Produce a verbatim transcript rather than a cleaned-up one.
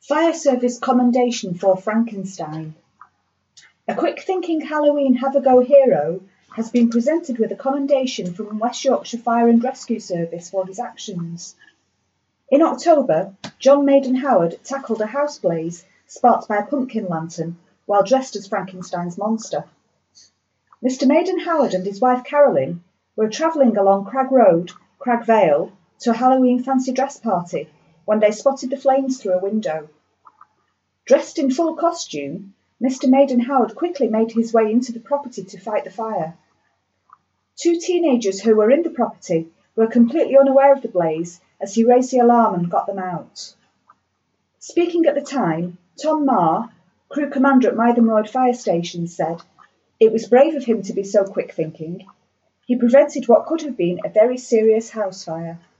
Fire Service Commendation for Frankenstein. A quick-thinking Halloween have-a-go hero has been presented with a commendation from West Yorkshire Fire and Rescue Service for his actions. In October, John Maiden Howard tackled a house blaze sparked by a pumpkin lantern while dressed as Frankenstein's monster. Mister Maiden Howard and his wife Carolyn were travelling along Crag Road, Crag Vale, to a Halloween fancy dress party when they spotted the flames through a window. Dressed in full costume, Mister Maiden Howard quickly made his way into the property to fight the fire. Two teenagers who were in the property were completely unaware of the blaze as he raised the alarm and got them out. Speaking at the time, Tom Marr, crew commander at Mytham Road Fire Station, said, "It was brave of him to be so quick-thinking. He prevented what could have been a very serious house fire."